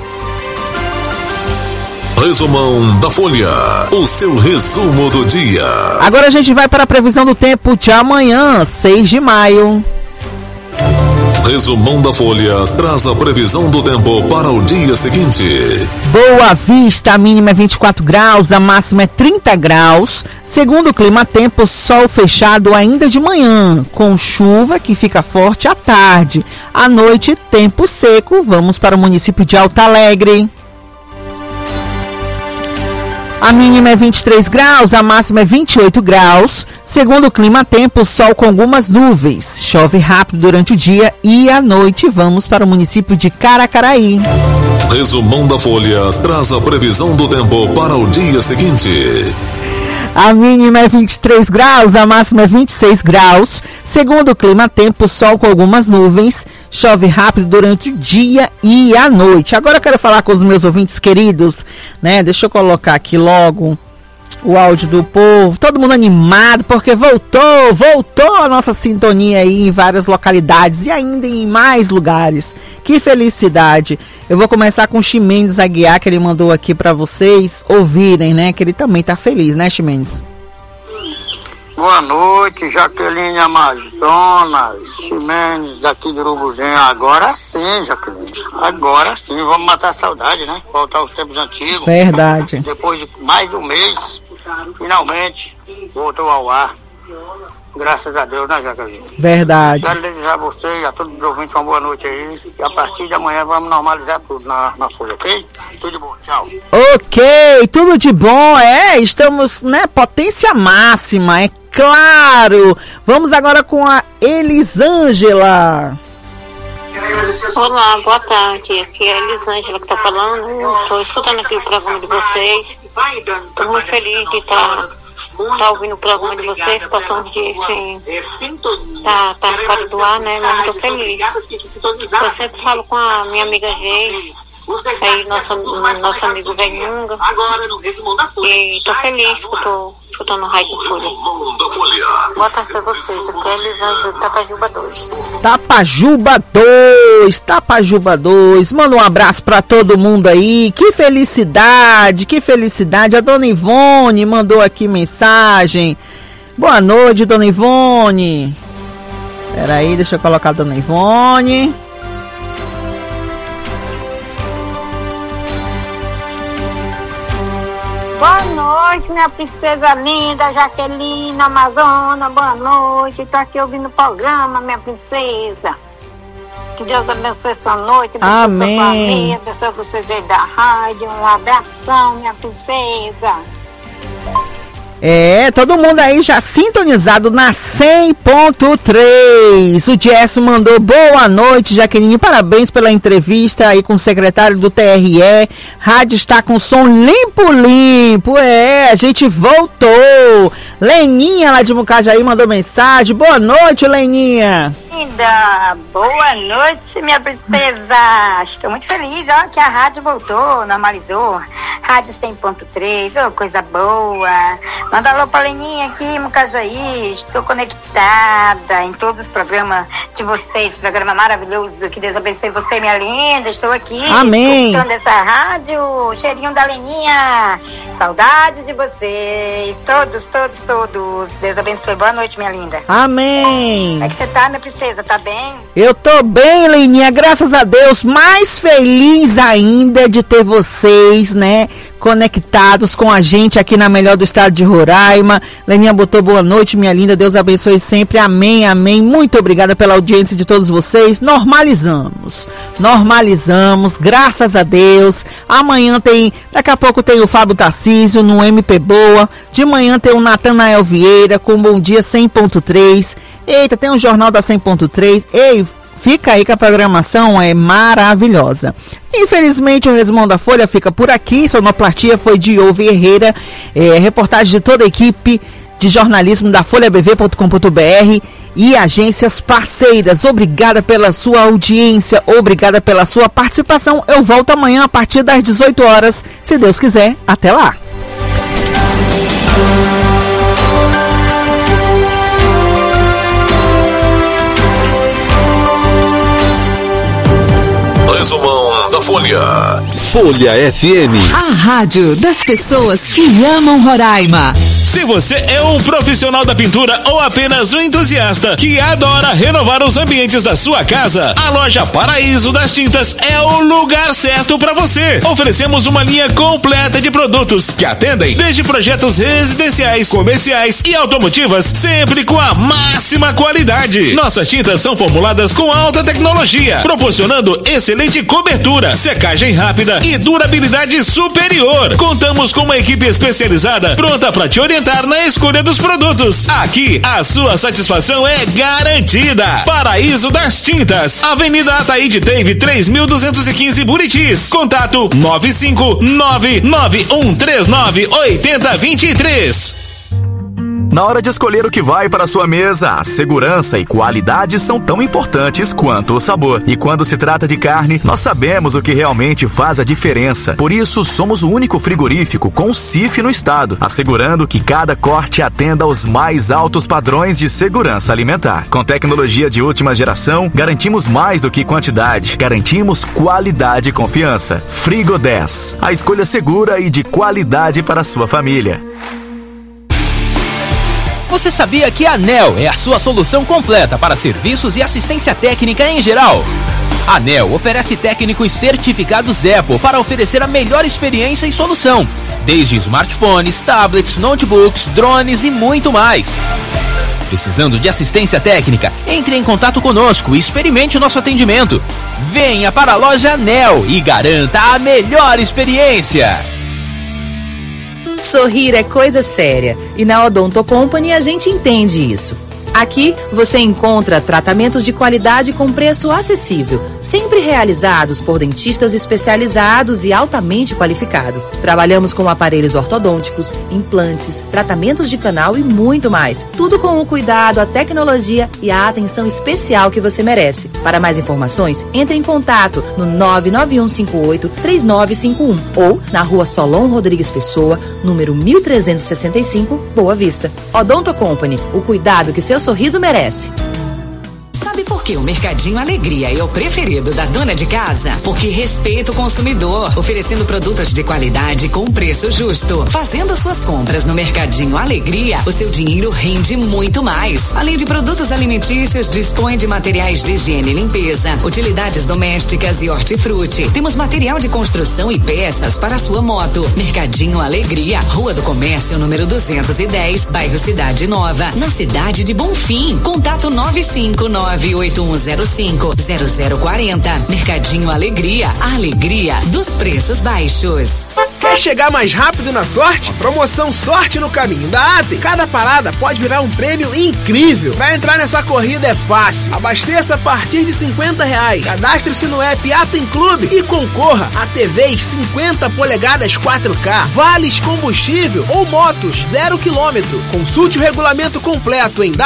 Resumão da Folha, o seu resumo do dia. Agora a gente vai para a previsão do tempo de amanhã, 6 de maio. Resumão da Folha traz a previsão do tempo para o dia seguinte. Boa Vista, a mínima é 24 graus, a máxima é 30 graus. Segundo o clima-tempo, sol fechado ainda de manhã, com chuva que fica forte à tarde. À noite, tempo seco. Vamos para o município de Alto Alegre. A mínima é 23 graus, a máxima é 28 graus. Segundo o clima-tempo, sol com algumas nuvens. Chove rápido durante o dia e à noite. Vamos para o município de Caracaraí. Resumão da Folha traz a previsão do tempo para o dia seguinte. A mínima é 23 graus, a máxima é 26 graus. Segundo o clima-tempo, sol com algumas nuvens. Chove rápido durante o dia e a noite. Agora eu quero falar com os meus ouvintes queridos, né? Deixa eu colocar aqui logo o áudio do povo. Todo mundo animado, porque voltou a nossa sintonia aí em várias localidades e ainda em mais lugares. Que felicidade. Eu vou começar com o Ximenes Aguiar, que ele mandou aqui para vocês ouvirem, né? Que ele também tá feliz, né, Ximenes? Boa noite, Jaqueline Amazonas, Ximenes daqui do Urubuzinho. Agora sim, Jaqueline. Agora sim, vamos matar a saudade, né? Voltar aos tempos antigos. Verdade. Depois de mais de um mês, finalmente voltou ao ar. Graças a Deus, né, Jaqueline? Verdade. Quero desejar a você e a todos os ouvintes uma boa noite aí. E a partir de amanhã vamos normalizar tudo na Folha, ok? Tudo de bom, tchau. Ok, tudo de bom, estamos, né, potência máxima, é claro. Vamos agora com a Elisângela. Olá, boa tarde. Aqui é a Elisângela que tá falando. Estou escutando aqui o programa de vocês. Estou muito feliz de estar ouvindo o programa de vocês. Passou um dia sem tá fora do ar, né? Mas estou feliz. Eu sempre falo com a minha amiga Geis, aí nosso amigo Venhunga, e estou feliz que estou escutando o Rádio Folha. Boa tarde para vocês. Aqui é a Elisângela de Tapajuba 2. Tapajuba 2. Manda um abraço para todo mundo aí. Que felicidade. A dona Ivone mandou aqui mensagem. Boa noite, dona Ivone. Peraí, deixa eu colocar a dona Ivone. Boa noite, minha princesa linda, Jaqueline Amazona. Boa noite, tô aqui ouvindo o programa, minha princesa. Que Deus abençoe sua noite, abençoe sua família, abençoe vocês aí da rádio. Um abração, minha princesa. Todo mundo aí já sintonizado na 100.3. O Jess mandou boa noite, Jaqueline. Parabéns pela entrevista aí com o secretário do TRE. Rádio está com som limpo. A gente voltou. Leninha lá de Mucajaí mandou mensagem. Boa noite, Leninha. Linda, boa noite, minha princesa. Estou muito feliz, ó, que a rádio voltou, normalizou. Rádio 100.3, coisa boa. Manda alô pra Leninha aqui, Mucajaí. Estou conectada em todos os programas de vocês. Programa maravilhoso. Que Deus abençoe você, minha linda. Estou aqui. Amém. Escutando essa rádio. Cheirinho da Leninha. Saudade de vocês. Todos. Deus abençoe. Boa noite, minha linda. Amém. Como é que você tá, minha princesa? Tá bem? Eu tô bem, Leninha. Graças a Deus. Mais feliz ainda de ter vocês, né, conectados com a gente aqui na melhor do estado de Roraima. Leninha botou boa noite, minha linda. Deus abençoe sempre. Amém. Muito obrigada pela audiência de todos vocês. Normalizamos. Graças a Deus. Amanhã daqui a pouco tem o Fábio Tarcísio no MP Boa. De manhã tem o Natanael Vieira com Bom Dia 100.3. Eita, tem um jornal da 100.3. Ei, fica aí que a programação é maravilhosa. Infelizmente, o Resumão da Folha fica por aqui. Sonoplastia foi de Ove Herrera. Reportagem de toda a equipe de jornalismo da folhabv.com.br e agências parceiras. Obrigada pela sua audiência, obrigada pela sua participação. Eu volto amanhã a partir das 18 horas, se Deus quiser. Até lá. Resumão da Folha. Folha FM. A rádio das pessoas que amam Roraima. Se você é um profissional da pintura ou apenas um entusiasta que adora renovar os ambientes da sua casa, a loja Paraíso das Tintas é o lugar certo para você. Oferecemos uma linha completa de produtos que atendem desde projetos residenciais, comerciais e automotivas, sempre com a máxima qualidade. Nossas tintas são formuladas com alta tecnologia, proporcionando excelente cobertura, secagem rápida e durabilidade superior. Contamos com uma equipe especializada pronta para te orientar na escolha dos produtos. Aqui, a sua satisfação é garantida. Paraíso das Tintas, Avenida Ataíde Teve 3215 Buritis. Contato 95991398023. Na hora de escolher o que vai para a sua mesa, a segurança e qualidade são tão importantes quanto o sabor. E quando se trata de carne, nós sabemos o que realmente faz a diferença. Por isso, somos o único frigorífico com CIF no estado, assegurando que cada corte atenda aos mais altos padrões de segurança alimentar. Com tecnologia de última geração, garantimos mais do que quantidade, garantimos qualidade e confiança. Frigo 10, a escolha segura e de qualidade para a sua família. Você sabia que a ANEL é a sua solução completa para serviços e assistência técnica em geral? A ANEL oferece técnicos certificados Apple para oferecer a melhor experiência e solução, desde smartphones, tablets, notebooks, drones e muito mais. Precisando de assistência técnica? Entre em contato conosco e experimente o nosso atendimento. Venha para a loja ANEL e garanta a melhor experiência. Sorrir é coisa séria e na Odonto Company a gente entende isso. Aqui você encontra tratamentos de qualidade com preço acessível, sempre realizados por dentistas especializados e altamente qualificados. Trabalhamos com aparelhos ortodônticos, implantes, tratamentos de canal e muito mais. Tudo com o cuidado, a tecnologia e a atenção especial que você merece. Para mais informações, entre em contato no 99158-3951 ou na Rua Solon Rodrigues Pessoa, número 1365, Boa Vista. Odonto Company, o cuidado que seu sorriso merece. Sabe por que o Mercadinho Alegria é o preferido da dona de casa? Porque respeita o consumidor, oferecendo produtos de qualidade com preço justo. Fazendo suas compras no Mercadinho Alegria, o seu dinheiro rende muito mais. Além de produtos alimentícios, dispõe de materiais de higiene e limpeza, utilidades domésticas e hortifruti. Temos material de construção e peças para a sua moto. Mercadinho Alegria, Rua do Comércio, número 210, bairro Cidade Nova, na cidade de Bonfim. Contato 95981050040. Mercadinho Alegria, a alegria dos preços baixos. Quer chegar mais rápido na sorte? Promoção Sorte no Caminho da Atem. Cada parada pode virar um prêmio incrível. Pra entrar nessa corrida é fácil. Abasteça a partir de R$50. Cadastre-se no app Atem Clube e concorra a TVs 50 polegadas 4K, vales combustível ou motos 0 km. Consulte o regulamento completo em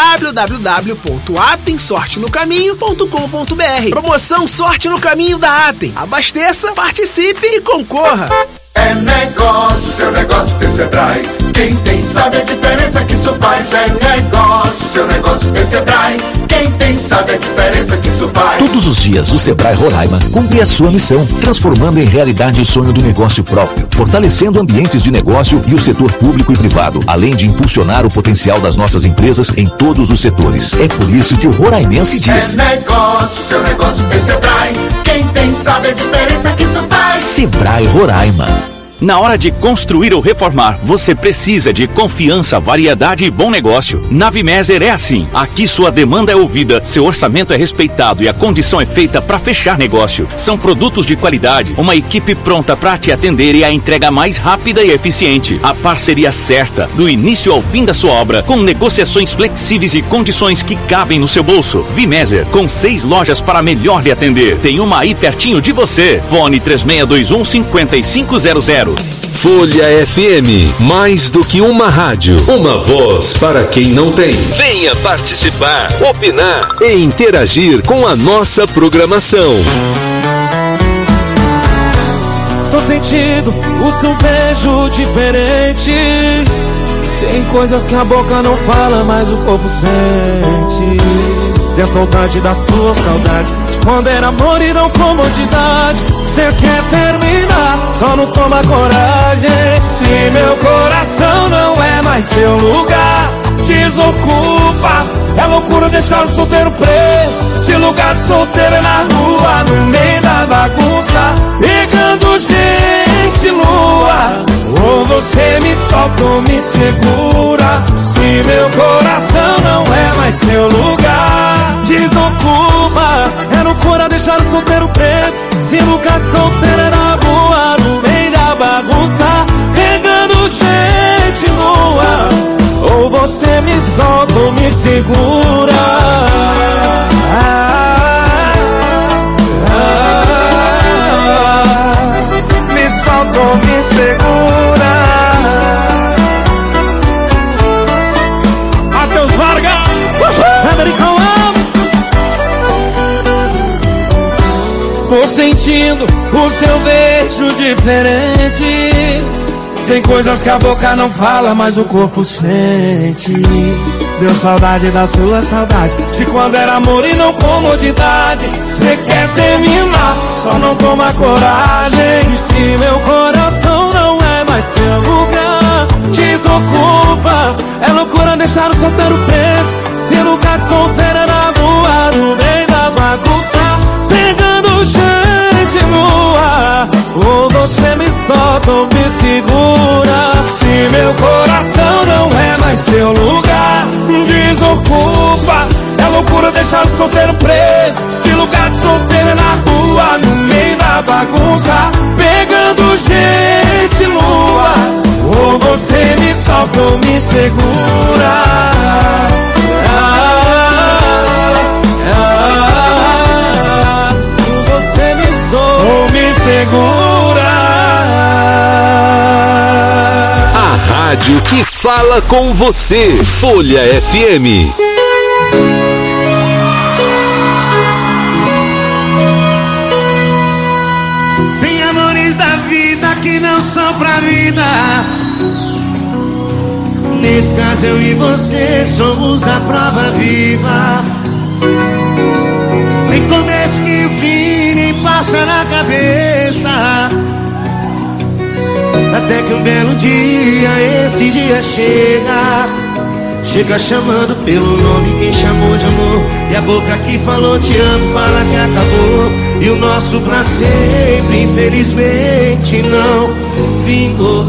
www.atemsortenocaminho.com.br. Promoção Sorte no Caminho da Atem. Abasteça, participe e concorra. É negócio, seu negócio tem Sebrae. Quem tem sabe a diferença que isso faz. É negócio, seu negócio tem Sebrae. Quem tem sabe a diferença que isso faz. Todos os dias o Sebrae Roraima cumpre a sua missão, transformando em realidade o sonho do negócio próprio, fortalecendo ambientes de negócio e o setor público e privado, além de impulsionar o potencial das nossas empresas em todos os setores. É por isso que o roraimense diz: é negócio, seu negócio tem Sebrae. Quem tem sabe a diferença que isso faz. Sebrae Roraima. Na hora de construir ou reformar, você precisa de confiança, variedade e bom negócio. Na Vimeser é assim. Aqui sua demanda é ouvida, seu orçamento é respeitado e a condição é feita para fechar negócio. São produtos de qualidade, uma equipe pronta para te atender e a entrega mais rápida e eficiente. A parceria certa, do início ao fim da sua obra, com negociações flexíveis e condições que cabem no seu bolso. Vimeser, com 6 lojas para melhor lhe atender. Tem uma aí pertinho de você. Fone 3621-5500. Folha FM, mais do que uma rádio, uma voz para quem não tem. Venha participar, opinar e interagir com a nossa programação. Tô sentindo o seu beijo diferente. Tem coisas que a boca não fala, mas o corpo sente. Tem a saudade da sua saudade, esconder amor e não comodidade. Cê quer terminar, só não toma coragem. Se meu coração não é mais seu lugar, desocupa. É loucura deixar o solteiro preso. Se lugar de solteiro é na rua, no meio da bagunça, pegando gente nua. Ou você me solta ou me segura. Se meu coração não é mais seu lugar, desocupa. É loucura deixar o solteiro preso. Se lugar de solteiro é na rua, no meio da bagunça, pegando gente nua. Ou você me solta ou me segura. Me solta ou me segura. Matheus Vargas, American Love. Tô sentindo o seu beijo diferente. Tem coisas que a boca não fala, mas o corpo sente. Deu saudade da sua saudade, de quando era amor e não comodidade. Cê quer terminar, só não toma coragem. E se meu coração não é mais seu lugar, desocupa. É loucura deixar o solteiro preso. Se lugar de solteiro é na rua, no meio da bagunça, pegando gente nua. Ou você me solta ou me segura. Se meu coração não é mais seu lugar, desocupa. É loucura deixar o solteiro preso. Se lugar de solteiro é na rua, no meio da bagunça, pegando gente nua. Ou você me solta ou me segura. Você me solta ou me segura. A rádio que fala com você. Folha FM. Tem amores da vida que não são pra vida. Nesse caso eu e você somos a prova viva. Nem começo que o fim nem passa na cabeça. Até que um belo dia, esse dia chega. Chega chamando pelo nome quem chamou de amor. E a boca que falou te amo fala que acabou. E o nosso pra sempre infelizmente não vingou.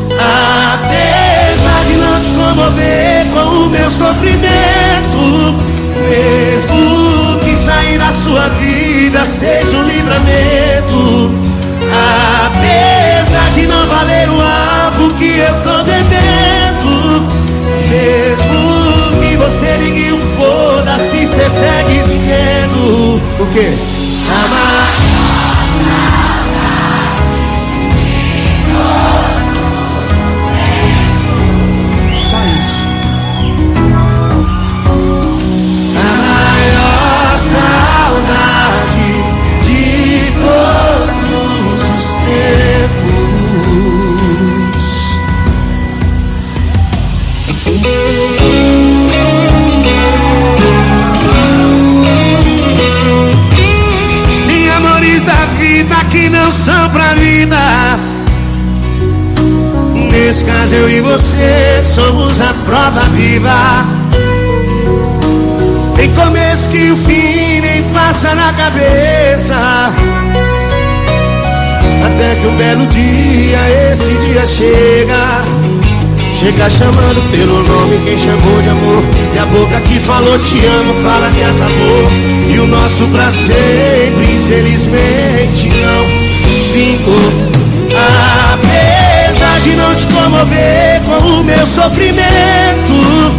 Apesar de não te comover com o meu sofrimento, mesmo que sair da sua vida seja um livramento. Apesar de não valer o álcool que eu tô bebendo, mesmo que você ligue o foda-se, cê segue sendo o quê? Amar. Só isso. A maior saudade de todos os tempos. Tem amores da vida que não são pra vida. Nesse caso eu e você somos a prova viva. Tem começo que o fim nem passa na cabeça. Até que um belo dia, esse dia chega. Chega chamando pelo nome quem chamou de amor. E a boca que falou te amo fala que acabou. E o nosso pra sempre infelizmente não vingou. Apesar de não te comover com o meu sofrimento,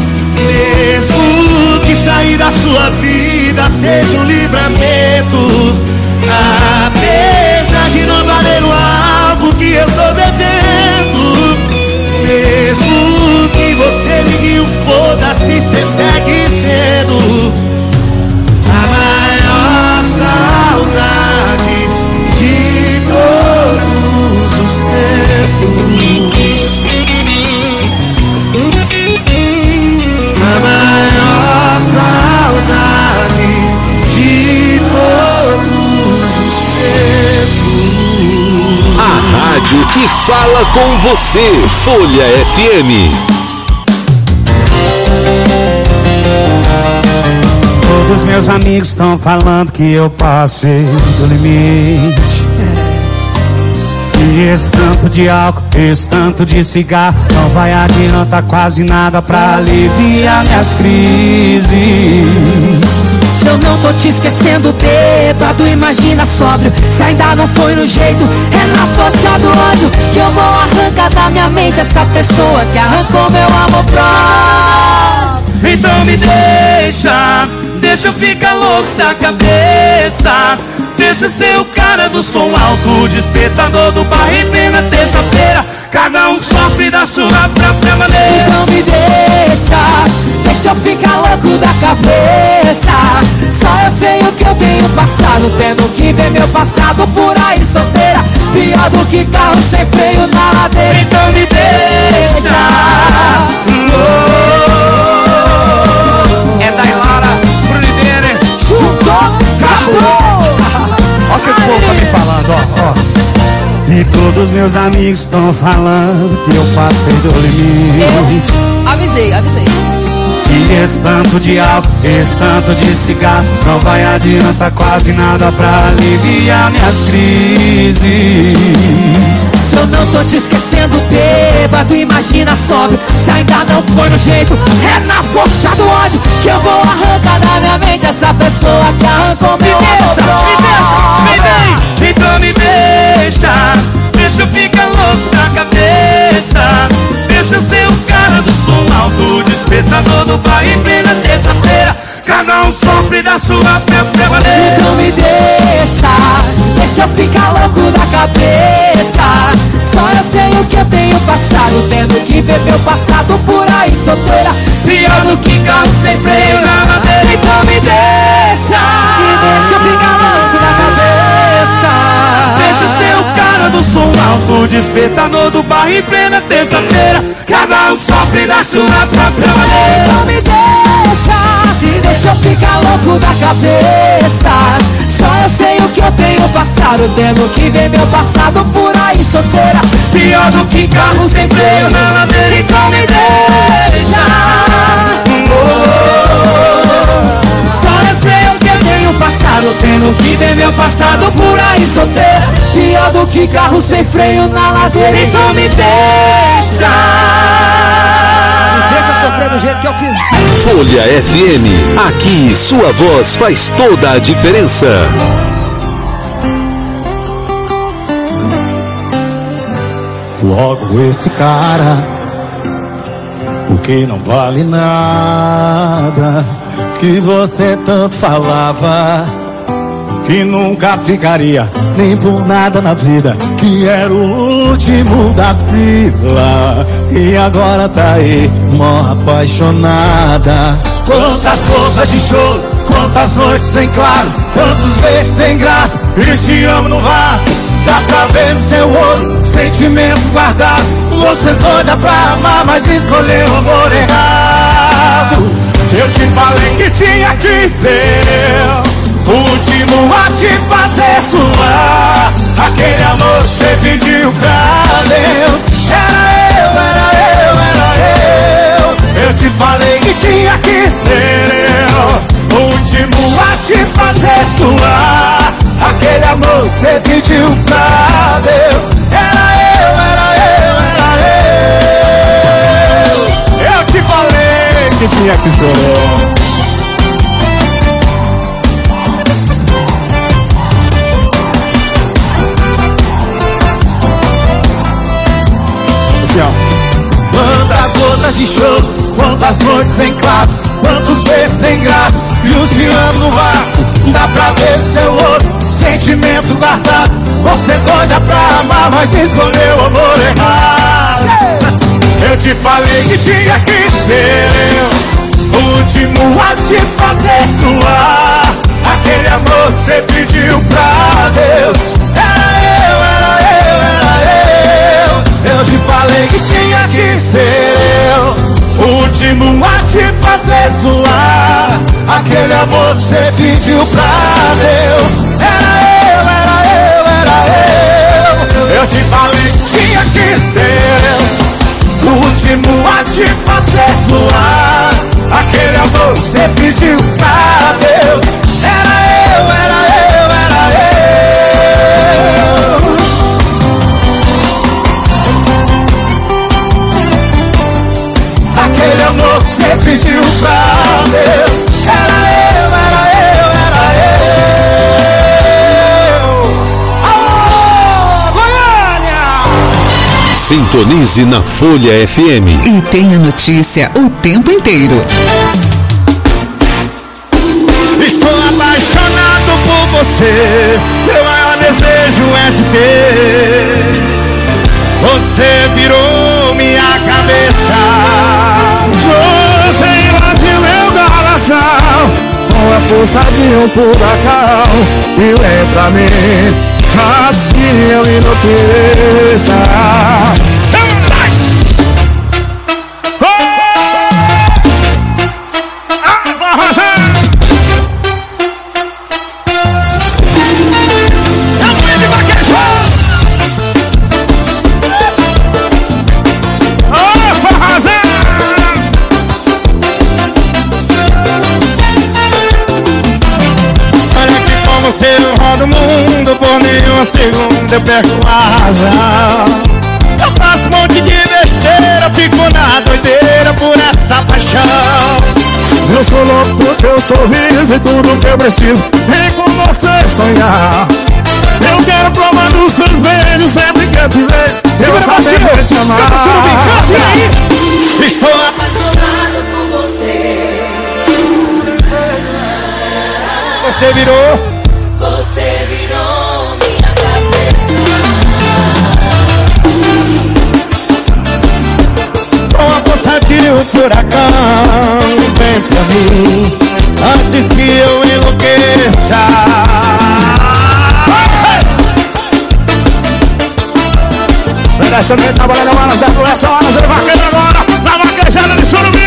mesmo que sair da sua vida seja um livramento. Apesar de não valer o álcool que eu tô bebendo, mesmo que você ligue o foda-se, cê segue sendo a maior saudade de todos os tempos. A maior saudade de todos os tempos. rádio que fala com você. Folha FM. Todos meus amigos estão falando que eu passei do limite. E esse tanto de álcool, esse tanto de cigarro não vai adiantar quase nada pra aliviar minhas crises. Se eu não tô te esquecendo, bêbado, imagina sóbrio. Se ainda não foi no jeito, é na força do ódio que eu vou arrancar da minha mente essa pessoa que arrancou meu amor próprio. Então me deixa eu ficar louco da cabeça. Deixa eu ser o cara do som alto, despertador do bar em plena terça-feira. Cada um sofre da sua própria maneira. Então me deixa eu ficar louco da cabeça. Só eu sei o que eu tenho passado, tendo que ver meu passado por aí solteira. Pior do que carro sem freio na ladeira. Então me deixa. É da Ilara Brulideira. Juntou, acabou. Olha o que o povo tá me falando, ó. E todos meus amigos estão falando que eu passei do limite. Avisei. E esse tanto de álcool, esse tanto de cigarro não vai adiantar quase nada pra aliviar minhas crises. Se eu não tô te esquecendo, bêbado, imagina sóbrio. Se ainda não foi no jeito, é na força do ódio que eu vou arrancar da minha mente essa pessoa que arrancou meu amor. Então me deixa eu ficar louco da cabeça. Deixa eu ser o cara do som alto, despertador do bar em plena terça-feira. Cada um sofre da sua própria maneira. Então me deixa eu ficar louco da cabeça. Só eu sei o que eu tenho passado, tendo que ver meu passado por aí solteira. Pior do que carro sem freio na madeira. Então me deixa eu ficar louco da cabeça. Deixa eu ser o cara do som alto, despertador do bar em plena terça-feira. Cada um sofre da sua própria maneira. Então me deixa eu ficar louco da cabeça. Só eu sei o que eu tenho passado, tendo que ver meu passado por aí solteira. Pior do que carro sem freio na ladeira. Então me deixa. Só eu sei o que eu tenho passado, tendo que ver meu passado por aí solteira. Pior do que carro sem freio na ladeira. Então me deixa. Deixa sofrer do jeito que eu quiser. Folha FM, aqui sua voz faz toda a diferença. Logo esse cara, o que não vale nada, que você tanto falava, que nunca ficaria nem por nada na vida, que era o último da fila, e agora tá aí, mó apaixonada. Quantas roupas de choro, quantas noites em claro, quantos beijos sem graça, e te amo no vácuo. Dá pra ver no seu olho, sentimento guardado. Você doida pra amar, mas escolheu o amor errado. Eu te falei que tinha que ser eu, o último a te fazer suar. Aquele amor que você pediu pra Deus. Era eu. Eu te falei que tinha que ser eu, o último a te fazer suar. Aquele amor que você pediu pra Deus. Era eu. Eu te falei que tinha que ser eu. Assim, ó. Quantas gotas de choro, quantas noites em claro, quantos beijos sem graça, e o te amo no vácuo. Dá pra ver o seu olho, sentimento guardado. Você doida pra amar, mas escolheu o amor errado. Eu te falei que tinha que ser eu, o último a te fazer suar. Aquele amor que você pediu pra Deus. Era eu. Eu te falei que tinha que ser eu, o último a te fazer suar. Aquele amor que você pediu pra Deus. Era eu. Eu te falei que te processuar. Aquele amor que você pediu pra Deus. Era eu. Aquele amor que você pediu pra Deus. Era eu. Alô, Goiânia! Sintonize na Folha FM. E tenha notícia o tempo inteiro. Estou apaixonado por você. Meu maior desejo é te ter. Você virou minha cabeça. Você invadiu meu coração com a força de um furacão. E vem pra mim antes que eu enlouqueça. Você eu rodo o mundo, por nenhum segundo eu perco a razão. Eu faço um monte de besteira, fico na doideira por essa paixão. Eu sou louco por teu sorriso e tudo que eu preciso é com você sonhar. Eu quero provar dos seus beijos sempre que eu te vejo. Eu saber te amar. Estou apaixonado por você. Você virou minha cabeça. Com a força de um furacão, vem pra mim antes que eu enlouqueça. Essa noite trabalhando agora às 10 horas, ele vai querer agora na vaquejada de Surubim.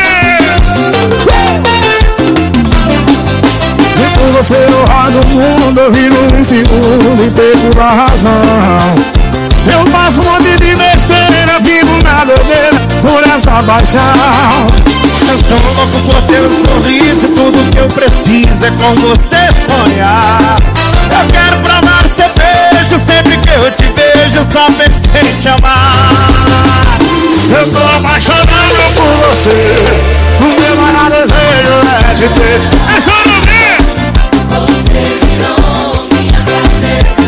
Com você eu rodo o mundo, eu vivo em segundo e perco a razão. Eu faço um monte de besteira, vivo na doideira por essa paixão. Eu sou louco por teu sorriso, tudo que eu preciso é com você sonhar. Eu quero provar seu beijo, sempre que eu te vejo só penso em te amar. Eu tô apaixonado por você, o meu maior desejo é te ter. É só no ver. Você virou minha cabeça.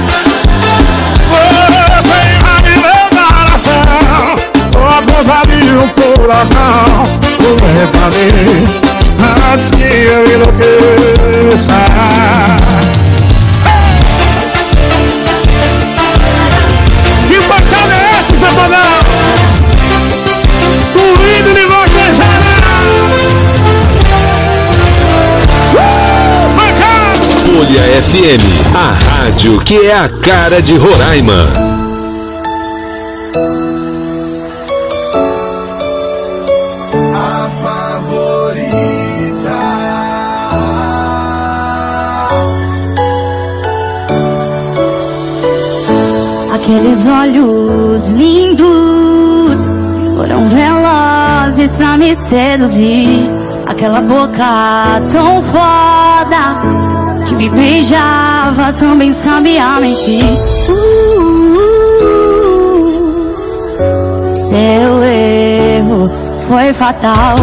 Você invade meu coração com a força de um furacão. Vem pra mim antes que eu enlouqueça. Que bacana é essa, Santana? Corrido de vaquejada. Folha FM, a rádio que é a cara de Roraima. A favorita. Aqueles olhos lindos foram velozes pra me seduzir. Aquela boca tão foda que me beijava também sabia mentir. Seu erro foi fatal.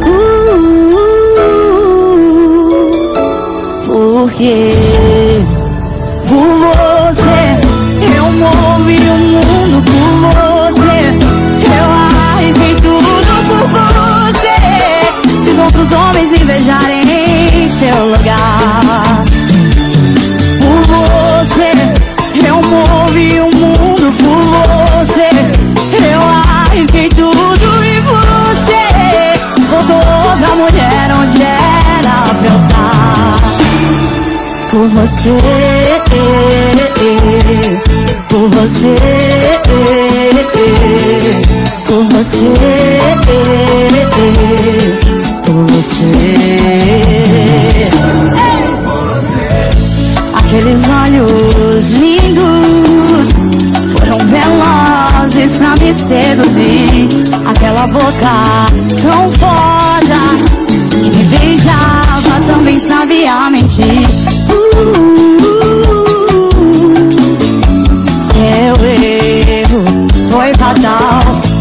Porque por você eu movi o mundo, por você eu arrisquei tudo por você. Fiz outros homens invejarem seu lugar. Por você eu movi o mundo, por você eu arrisquei tudo e você botou outra mulher onde era pra eu estar. Por você, por você, por você, por você. Aqueles olhos lindos foram velozes pra me seduzir. Aquela sua boca tão foda, que me beijava também sabia mentir. Seu erro foi fatal.